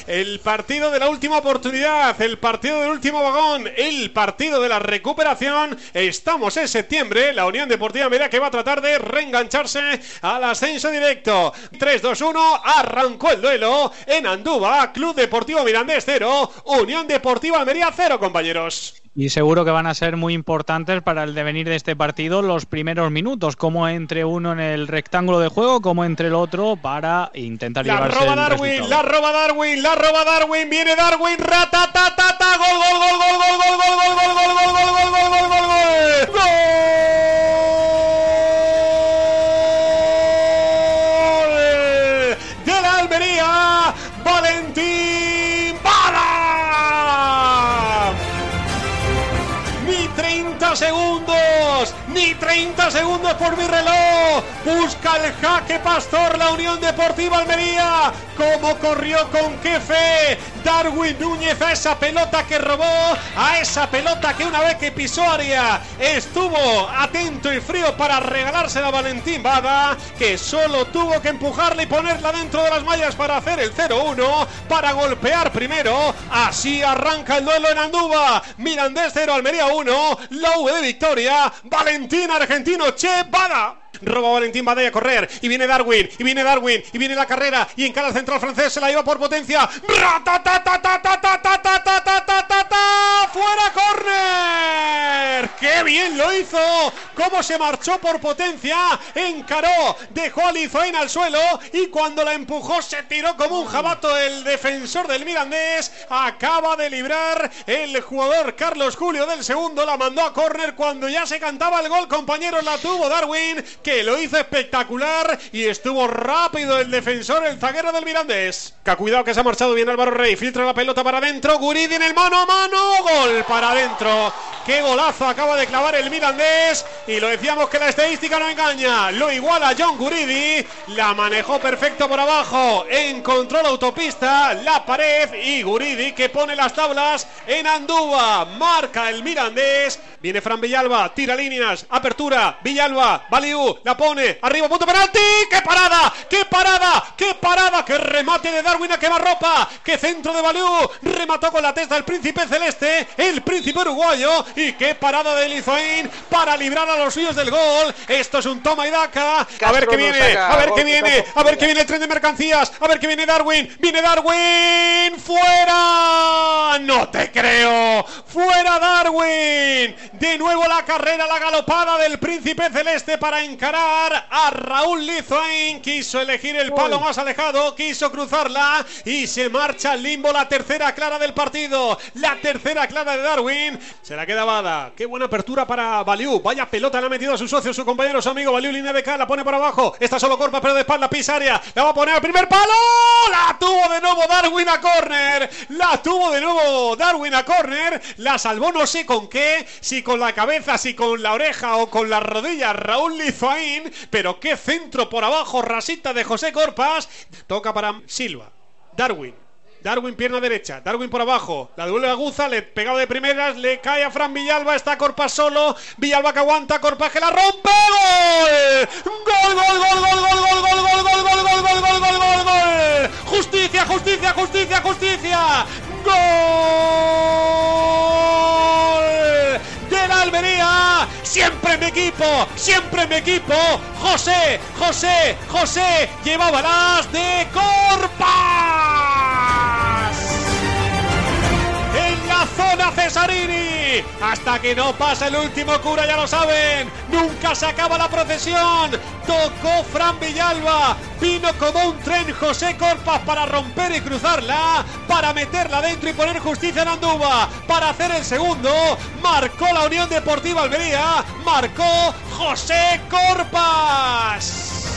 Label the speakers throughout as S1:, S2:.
S1: el partido de la última oportunidad, el partido del último vagón, el partido de la recuperación. Estamos en septiembre, la Unión Deportiva Almería que va a tratar de reengancharse al ascenso directo. 3-2-1, arrancó el duelo en Andúba. Club Deportivo Mirandés 0, Unión Deportiva Almería 0, compañeros.
S2: Y seguro que van a ser muy importantes para el devenir de este partido los primeros minutos, como entre uno en el rectángulo de juego, como entre el otro, para intentar llevarse el resultado.
S1: La roba Darwin, viene Darwin, ratatatata, gol, gol, gol, gol, gol, gol, gol, gol, gol, gol, gol, gol, gol, gol, gol, gol, gol. De la Almería, Valentín Bada. Ni 30 segundos por mi reloj. Busca el jaque Pastor la Unión Deportiva Almería. Cómo corrió, con qué fe Darwin Núñez a esa pelota que robó, a esa pelota que una vez que pisó área estuvo atento y frío para regalársela a Valentín Bada, que solo tuvo que empujarla y ponerla dentro de las mallas para hacer el 0-1, para golpear primero. Así arranca el duelo en Andúba. Mirandés 0, Almería 1, la V de victoria, Valentín argentino Che Bada. Roba Valentín Bada a correr, y viene Darwin, y viene la carrera, y encara al central francés, se la lleva por potencia. ¡Fuera, córner! ¡Qué bien lo hizo! ¡Cómo se marchó por potencia! Encaró, dejó a Lizoín al suelo, y cuando la empujó se tiró como un jabato el defensor del Mirandés. Acaba de librar el jugador Carlos Julio del segundo, la mandó a córner cuando ya se cantaba el gol, compañeros. La tuvo Darwin, que lo hizo espectacular, y estuvo rápido el defensor, el zaguero del Mirandés. Cuidado que se ha marchado bien Álvaro Rey, filtra la pelota para adentro, Guridi en el mano a mano, gol para adentro. Qué golazo acaba de clavar el Mirandés, y lo decíamos que la estadística no engaña, lo iguala John Guridi, la manejó perfecto por abajo, encontró la autopista, la pared, y Guridi que pone las tablas en Andúba. Marca el Mirandés, viene Fran Villalba, tira líneas, apertura, Villalba, Baliú, la pone, arriba, punto penalti. ¡Qué parada! ¡Qué parada! ¡Qué parada! ¡Qué remate de Darwin a quemarropa! ¡Qué centro de Baliú! Remató con la testa el príncipe celeste, el príncipe uruguayo, y qué parada de Lizoín para librar a los suyos del gol. Esto es un toma y daca. A ver qué viene, a ver qué viene, a ver qué viene el tren de mercancías, a ver qué viene Darwin, ¡fuera! ¡No te creo! ¡Fuera Darwin! De nuevo la carrera, la galopada del príncipe celeste para encarar a Raúl Lizoín. Quiso elegir el palo más alejado, quiso cruzarla, y se marcha al limbo. La tercera clara del partido, la tercera clara de Darwin. Se la queda Bada. Qué buena apertura para Baliú. Vaya pelota le ha metido a su socio, su compañero, su amigo. Baliú, línea de K, la pone por abajo. Está solo Corpa, pero de espalda pisa área. La va a poner al primer palo. La tuvo de nuevo Darwin a córner. La salvó no sé con qué, si con la cabeza, si con la oreja o con la rodilla, Raúl Lizoín. Pero qué centro por abajo, rasita de José Corpas. Toca para Silva. Darwin pierna derecha, Darwin por abajo, la devuelve a Guza, le pegaba de primeras, le cae a Fran Villalba, está Corpas solo, Villalba que aguanta, Corpas que la rompe, gol, gol, justicia, gol de la Almería, siempre en mi equipo, José, llevaba las de Corpas. En la zona Cesarini, hasta que no pasa el último cura, ya lo saben, nunca se acaba la procesión. Tocó Fran Villalba, vino como un tren José Corpas para romper y cruzarla, para meterla dentro y poner justicia en Andúba, para hacer el segundo. Marcó la Unión Deportiva Almería, marcó José Corpas.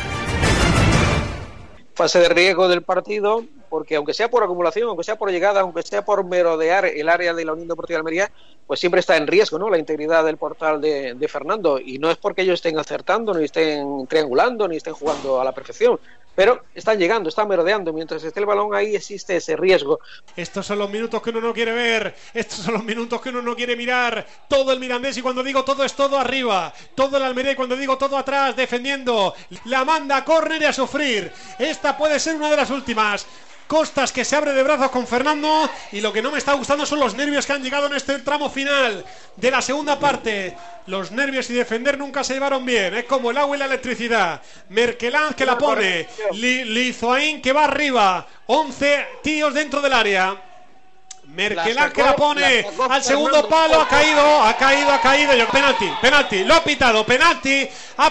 S3: Fase de riesgo del partido, porque aunque sea por acumulación, aunque sea por llegada, aunque sea por merodear el área de la Unión Deportiva Almería, pues siempre está en riesgo, ¿no?, la integridad del portal de Fernando, y no es porque ellos estén acertando, ni estén triangulando, ni estén jugando a la perfección, pero están llegando, están merodeando. Mientras esté el balón ahí existe ese riesgo.
S1: Estos son los minutos que uno no quiere ver, estos son los minutos que uno no quiere mirar. Todo el Mirandés, y cuando digo todo es todo arriba, todo el Almería, y cuando digo todo atrás, defendiendo. La manda a córner y a sufrir. Esta puede ser una de las últimas. Costas que se abre de brazos con Fernando, y lo que no me está gustando son los nervios que han llegado en este tramo final de la segunda parte. Los nervios y defender nunca se llevaron bien. Es como el agua y la electricidad. Merkeland que la pone, Lizoain que va arriba, 11 tíos dentro del área. Merkeland que la pone al segundo palo, ha caído. Yo, penalti, lo ha pitado, penalti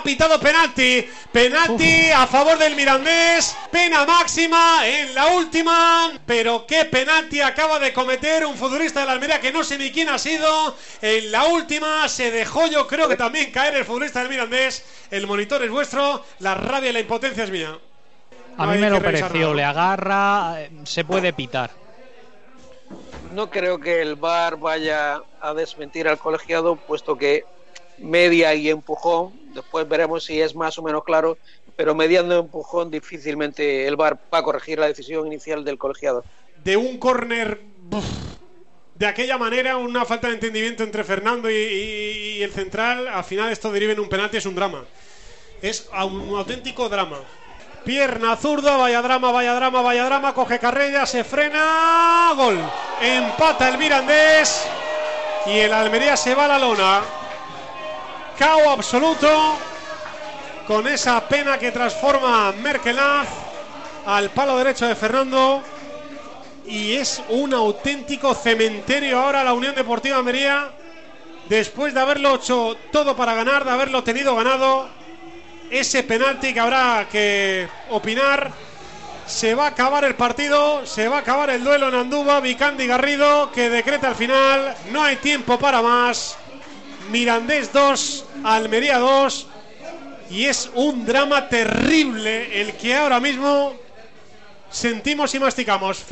S1: a favor del Mirandés, pena máxima en la última, pero qué penalti acaba de cometer un futbolista de la Almería que no sé ni quién ha sido. En la última se dejó, yo creo que también caer el futbolista del Mirandés. El monitor es vuestro, la rabia y la impotencia es mía.
S2: A mí me lo pareció, le agarra, se puede pitar.
S3: No creo que el VAR vaya a desmentir al colegiado, puesto que media y empujón, después veremos si es más o menos claro, pero mediando empujón difícilmente el VAR va a corregir la decisión inicial del colegiado.
S1: De un córner de aquella manera, una falta de entendimiento entre Fernando y el central, al final esto deriva en un penalti, es un drama. Es un auténtico drama. Pierna zurda, vaya drama, coge Carrella, se frena, gol. Empata el Mirandés y el Almería se va a la lona. Cao absoluto con esa pena que transforma Merkeland al palo derecho de Fernando, y es un auténtico cementerio ahora la Unión Deportiva Almería, después de haberlo hecho todo para ganar, de haberlo tenido ganado. Ese penalti que habrá que opinar. Se va a acabar el partido, se va a acabar el duelo en Andúba. Vicandi Garrido que decreta al final, no hay tiempo para más. Mirandés 2, Almería 2, y es un drama terrible el que ahora mismo sentimos y masticamos.